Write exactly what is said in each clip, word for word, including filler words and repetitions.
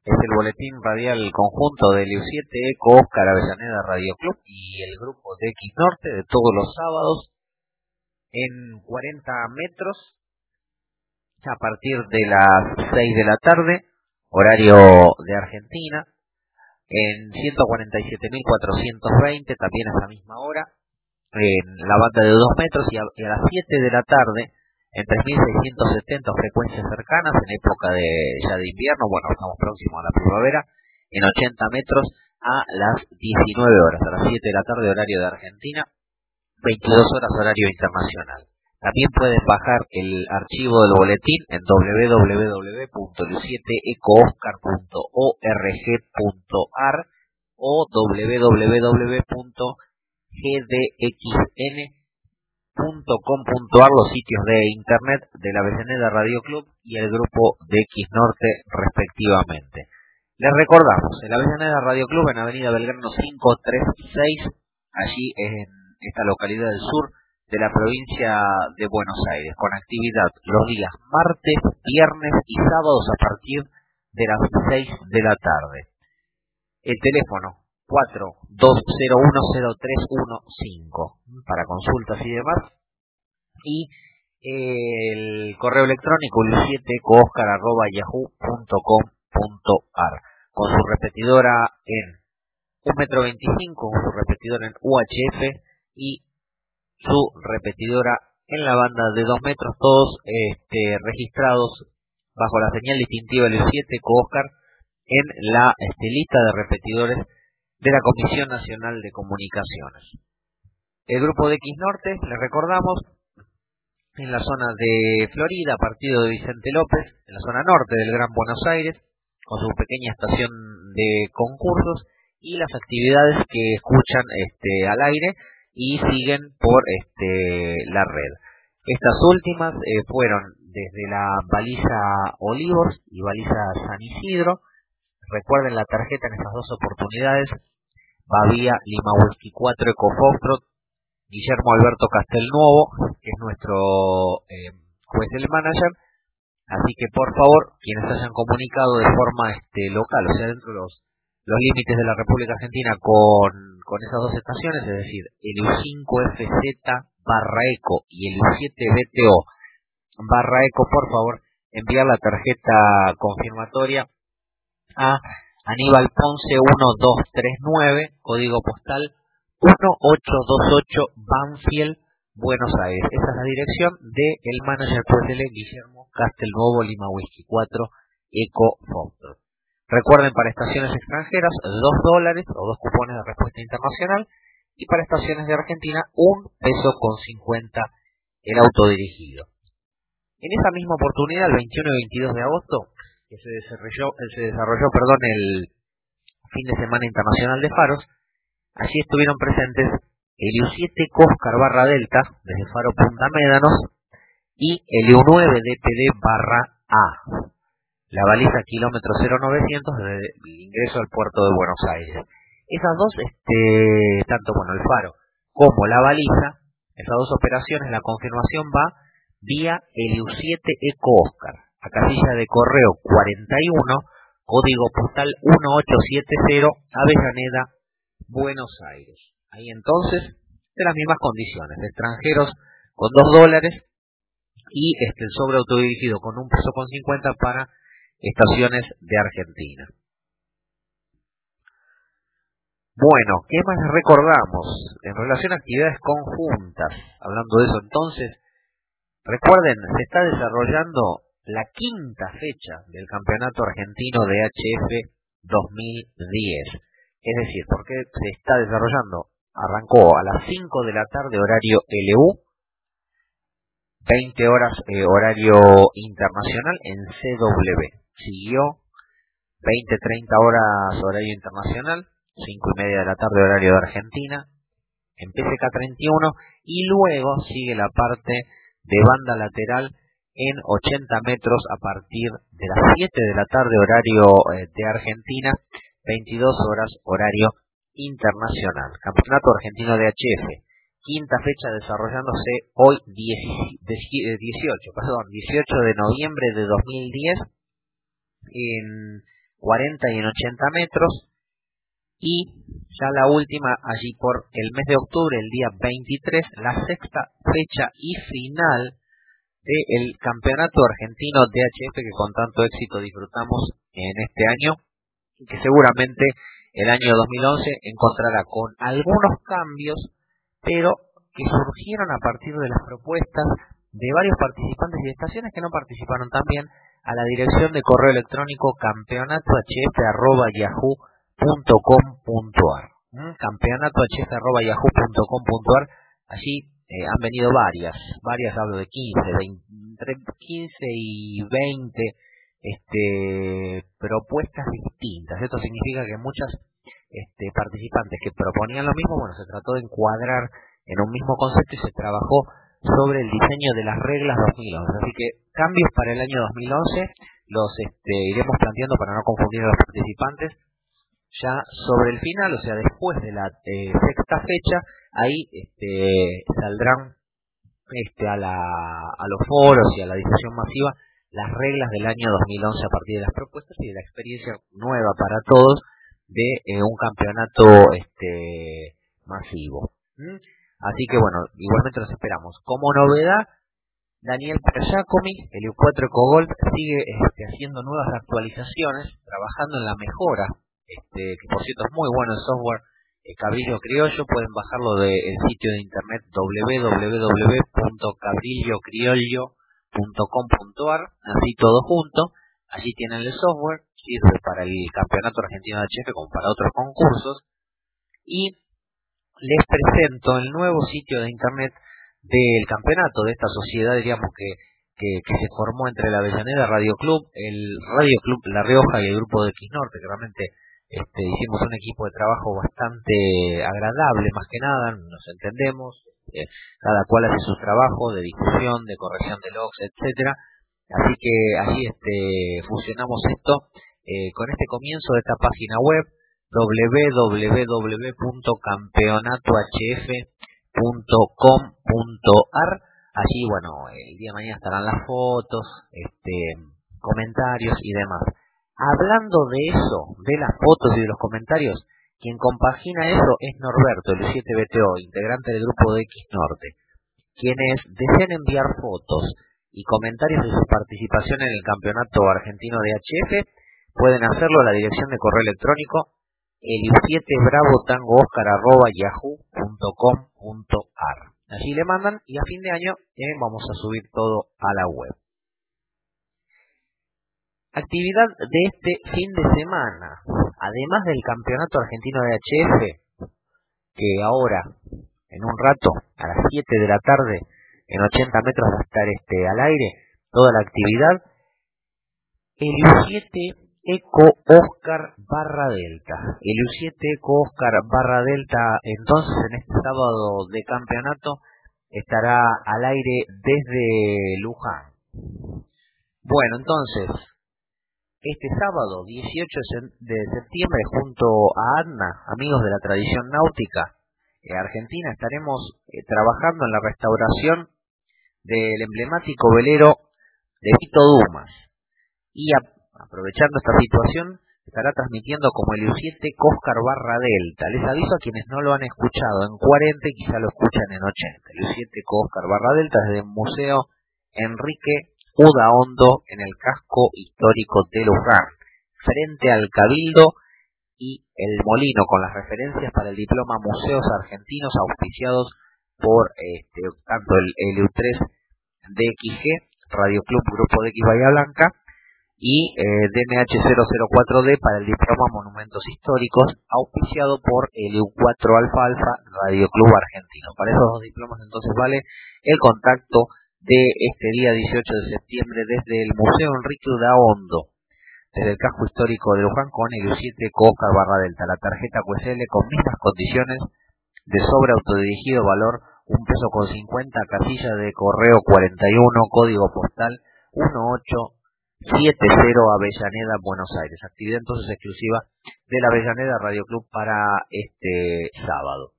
Es el boletín radial conjunto de L U siete, Eco, Oscar, Avellaneda Radio Club y el grupo de X Norte de todos los sábados en cuarenta metros a partir de las seis de la tarde, horario de Argentina, en ciento cuarenta y siete mil cuatrocientos veinte, también a esa misma hora, en la banda de dos metros y a, y a las siete de la tarde, en tres mil seiscientos setenta frecuencias cercanas, en época de ya de invierno, bueno, estamos próximos a la primavera, en ochenta metros a las diecinueve horas, a las siete de la tarde, horario de Argentina, veintidós horas, horario internacional. También puedes bajar el archivo del boletín en doble u doble u doble u punto l u siete eco oscar punto org punto a r o doble u doble u doble u punto g d x n punto com punto a r, los sitios de internet de la Avellaneda Radio Club y el grupo de X Norte respectivamente. Les recordamos, el Avellaneda Radio Club en Avenida Belgrano quinientos treinta y seis, allí en esta localidad del sur de la provincia de Buenos Aires, con actividad los días martes, viernes y sábados a partir de las seis de la tarde. El teléfono cuatro dos cero uno cero tres uno cinco para consultas y demás, y el correo electrónico l u siete eco oscar arroba yahoo punto com punto a r, con su repetidora en un metro veinticinco, con su repetidora en U H F y su repetidora en la banda de dos metros, todos este, registrados bajo la señal distintiva L U siete eco oscar en la este, lista de repetidores de la Comisión Nacional de Comunicaciones. El grupo de X Norte, les recordamos, en la zona de Florida, partido de Vicente López, en la zona norte del Gran Buenos Aires, con su pequeña estación de concursos y las actividades que escuchan este, al aire y siguen por este, la red. Estas últimas eh, fueron desde la baliza Olivos y baliza San Isidro. Recuerden la tarjeta en esas dos oportunidades: Bavía Lima Whisky cuatro Eco Foxtrot, Guillermo Alberto Castelnuovo, que es nuestro eh, juez del manager. Así que por favor, quienes hayan comunicado de forma este, local, o sea, dentro de los, los límites de la República Argentina con, con esas dos estaciones, es decir, el L U cinco F Z barra Eco y el L U siete B T O barra Eco, por favor, enviar la tarjeta confirmatoria a Aníbal Ponce uno dos tres nueve, código postal uno ocho dos ocho, Banfield, Buenos Aires. Esa es la dirección del manager P S L Guillermo Castelnuovo Lima Whisky cuatro Eco Foxtrot. Recuerden, para estaciones extranjeras, dos dólares o dos cupones de respuesta internacional, y para estaciones de Argentina, un peso con cincuenta el autodirigido. En esa misma oportunidad, el veintiuno y veintidós de agosto, que se desarrolló, se desarrolló perdón, el fin de semana internacional de faros, allí estuvieron presentes el L U siete Oscar barra Delta, desde Faro Punta Médanos, y el L U nueve D P D barra A, la baliza kilómetro cero novecientos desde el ingreso al puerto de Buenos Aires. Esas dos, este, tanto bueno el faro como la baliza, esas dos operaciones, la confirmación va vía L U siete Eco Oscar, a casilla de correo cuarenta y uno, código postal uno ocho siete cero, Avellaneda, Buenos Aires. Ahí entonces, de las mismas condiciones, extranjeros con dos dólares y este, el sobre autodirigido con un peso con cincuenta para estaciones de Argentina. Bueno, ¿qué más recordamos? En relación a actividades conjuntas, hablando de eso entonces, recuerden, se está desarrollando la quinta fecha del Campeonato Argentino de H F dos mil diez. Es decir, porque se está desarrollando, arrancó a las cinco de la tarde horario L U, veinte horas eh, horario internacional en C W. Siguió veinte treinta horas horario internacional, cinco y media de la tarde horario de Argentina, en P C K treinta y uno, y luego sigue la parte de banda lateral en ochenta metros a partir de las siete de la tarde horario eh, de Argentina, veintidós horas horario internacional. Campeonato Argentino de H F, quinta fecha desarrollándose hoy dieciocho, perdón, dieciocho de noviembre de dos mil diez en cuarenta y en ochenta metros. Y ya la última, allí por el mes de octubre, el día veintitrés, la sexta fecha y final del Campeonato Argentino D H F que con tanto éxito disfrutamos en este año, y que seguramente el año dos mil once encontrará con algunos cambios, pero que surgieron a partir de las propuestas de varios participantes y de estaciones que no participaron también, a la dirección de correo electrónico campeonatohf arroba yahoo punto com punto ar. ¿Mm? campeonatohf arroba yahoo punto com punto ar. Allí eh, han venido varias, varias hablo de quince, veinte, entre quince y veinte este, propuestas distintas. Esto significa que muchas este, participantes que proponían lo mismo, bueno, se trató de encuadrar en un mismo concepto y se trabajó sobre el diseño de las reglas dos mil once. Así que cambios para el año dos mil once los este, iremos planteando para no confundir a los participantes ya sobre el final, o sea, después de la eh, sexta fecha. Ahí este, saldrán este, a, la, a los foros y a la difusión masiva las reglas del año dos mil once a partir de las propuestas y de la experiencia nueva para todos de eh, un campeonato este, masivo. ¿Mm? Así que bueno, igualmente los esperamos. Como novedad, Daniel Perjacomi, el U cuatro EcoGolf, sigue este, haciendo nuevas actualizaciones, trabajando en la mejora, este, que por cierto es muy bueno el software eh, Cabrillo Criollo. Pueden bajarlo del sitio de internet w w w punto cabrillo criollo punto com punto ar, así todo junto. Allí tienen el software, sirve para el Campeonato Argentino de H F como para otros concursos. Y les presento el nuevo sitio de internet del campeonato, de esta sociedad, diríamos, que, que, que se formó entre la Avellaneda Radio Club, el Radio Club La Rioja y el grupo de X Norte, que realmente este, hicimos un equipo de trabajo bastante agradable, más que nada, nos entendemos, eh, cada cual hace su trabajo de difusión, de corrección de logs, etcétera. Así que así este, fusionamos esto eh, con este comienzo de esta página web, w w w punto campeonatohf punto com punto ar. Allí, bueno, el día de mañana estarán las fotos, este, comentarios y demás. Hablando de eso, de las fotos y de los comentarios, quien compagina eso es Norberto, el siete B T O, integrante del grupo de X Norte. Quienes deseen enviar fotos y comentarios de su participación en el Campeonato Argentino de H F, pueden hacerlo a la dirección de correo electrónico el siete bravo tango oscar arroba yahoo punto com punto ar. Allí le mandan y a fin de año eh, vamos a subir todo a la web. Actividad de este fin de semana, además del Campeonato Argentino de H F, que ahora, en un rato, a las siete de la tarde, en ochenta metros va a estar este, al aire, toda la actividad, el U siete Eco Oscar barra Delta. El U siete Eco Oscar barra Delta, entonces, en este sábado de campeonato, estará al aire desde Luján. Bueno, entonces, este sábado, dieciocho de septiembre, junto a ADNA, amigos de la tradición náutica eh, argentina, estaremos eh, trabajando en la restauración del emblemático velero de Vito Dumas. Y a, aprovechando esta situación, estará transmitiendo como el U siete Oscar barra Delta. Les aviso a quienes no lo han escuchado en cuarenta y quizá lo escuchan en ochenta. El U siete Oscar barra Delta desde el Museo Enrique Udaondo en el casco histórico de Luján, frente al Cabildo y el Molino, con las referencias para el diploma Museos Argentinos auspiciados por este, tanto el, el U tres D X G, Radio Club Grupo de X Bahía Blanca, y eh, D M H cero cero cuatro D para el diploma Monumentos Históricos, auspiciado por el U cuatro Alfa Alfa Radio Club Argentino. Para esos dos diplomas entonces vale el contacto de este día dieciocho de septiembre desde el Museo Enrique Udaondo, desde el casco histórico de Luján, con el U siete Oscar barra Delta, la tarjeta Q S L con mismas condiciones de sobre autodirigido, valor un peso con cincuenta, casilla de correo cuarenta y uno, código postal uno ocho siete cero, Avellaneda, Buenos Aires. Actividad entonces exclusiva de la Avellaneda Radio Club para este sábado.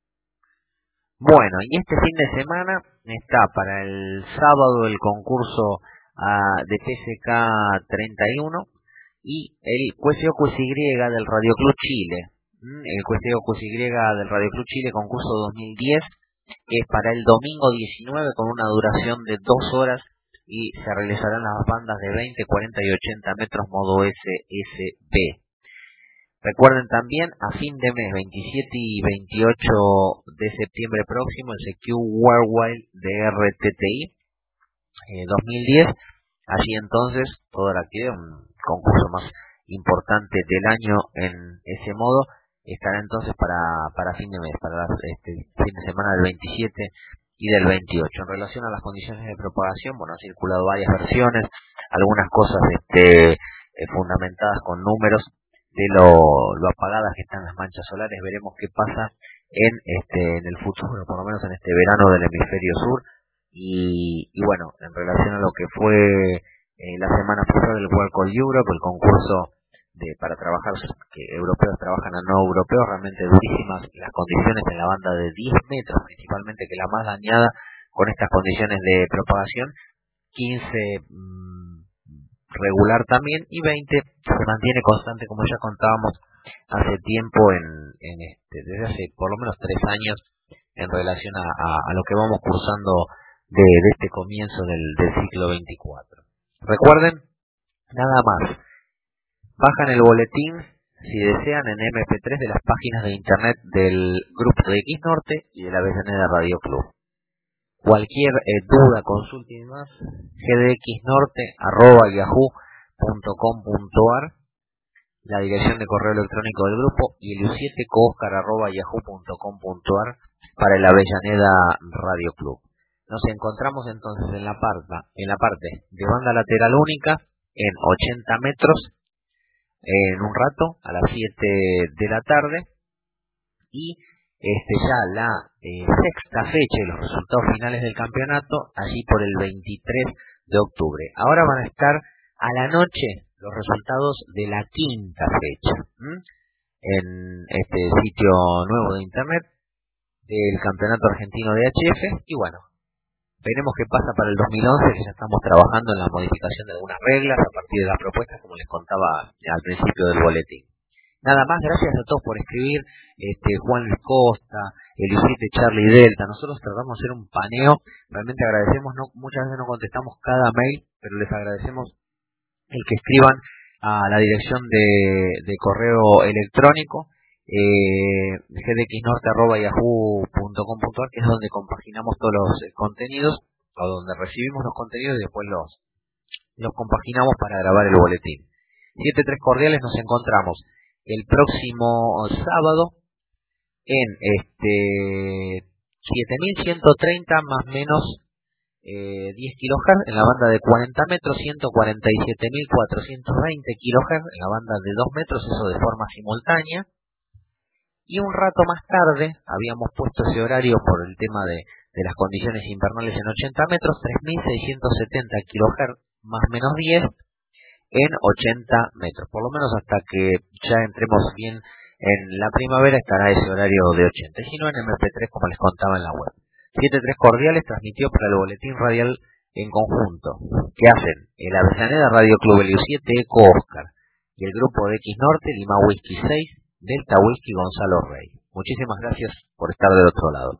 Bueno, y este fin de semana está para el sábado el concurso uh, de P S K treinta y uno, y el Q S O Q S Y del Radio Club Chile. El Q S O Q S Y del Radio Club Chile, concurso dos mil diez, que es para el domingo diecinueve con una duración de dos horas y se realizarán las bandas de veinte, cuarenta y ochenta metros modo S S B. Recuerden también, a fin de mes, veintisiete y veintiocho de septiembre próximo, el C Q Worldwide de R T T I eh, dos mil diez. Allí entonces, toda la actividad, un concurso más importante del año en ese modo, estará entonces para, para fin de mes, para las, este fin de semana del veintisiete y del veintiocho. En relación a las condiciones de propagación, bueno, han circulado varias versiones, algunas cosas este, eh, fundamentadas con números de lo, lo apagadas que están las manchas solares. Veremos qué pasa en este en el futuro, por lo menos en este verano del hemisferio sur. Y, y bueno, en relación a lo que fue eh, la semana pasada del World Call Europe, el concurso de para trabajar, que europeos trabajan a no europeos, realmente durísimas las condiciones en la banda de diez metros, principalmente, que la más dañada con estas condiciones de propagación, quince mmm, regular también, y veinte se mantiene constante, como ya contábamos hace tiempo, en, en este desde hace por lo menos tres años, en relación a, a, a lo que vamos cursando de, de este comienzo del, del ciclo veinticuatro. Recuerden, nada más, bajan el boletín si desean en eme pe tres de las páginas de internet del grupo de X Norte y de la Avellaneda Radio Club. Cualquier eh, duda, consulta y demás, ge de equis norte arroba yahoo punto com punto ar, la dirección de correo electrónico del grupo, y el u siete cooscar arroba yahoo punto com punto ar para el Avellaneda Radio Club. Nos encontramos entonces en la parte, en la parte de banda lateral única en ochenta metros en un rato a las siete de la tarde, y este ya la eh, sexta fecha y los resultados finales del campeonato allí por el veintitrés de octubre. Ahora van a estar a la noche los resultados de la quinta fecha ¿m? en este sitio nuevo de internet del campeonato argentino de H F. Y bueno, veremos qué pasa para el dos mil once, que ya estamos trabajando en la modificación de algunas reglas a partir de las propuestas, como les contaba al principio del boletín. Nada más, gracias a todos por escribir, este Juan Luis Costa, Elisite Charlie Delta. Nosotros tratamos de hacer un paneo, realmente agradecemos, no muchas veces no contestamos cada mail, pero les agradecemos el que escriban a la dirección de, de correo electrónico, eh, ge de equis norte arroba yahoo punto com punto ar, que es donde compaginamos todos los eh, contenidos, o donde recibimos los contenidos y después los, los compaginamos para grabar el boletín. Siete tres cordiales, nos encontramos el próximo sábado en este siete mil ciento treinta más menos eh, diez kilohertz en la banda de cuarenta metros, ciento cuarenta y siete mil cuatrocientos veinte kilohertz en la banda de dos metros, eso de forma simultánea. Y un rato más tarde habíamos puesto ese horario por el tema de, de las condiciones invernales en ochenta metros, tres mil seiscientos setenta kilohertz más menos diez en ochenta metros, por lo menos hasta que ya entremos bien en la primavera estará ese horario de ochenta, y si no en eme pe tres, como les contaba en la web. Siete tres cordiales transmitió para el boletín radial en conjunto que hacen el Avellaneda Radio Club, el u siete Eco Oscar y el grupo de X Norte, Lima Whisky seis, Delta Whisky Gonzalo Rey. Muchísimas gracias por estar del otro lado.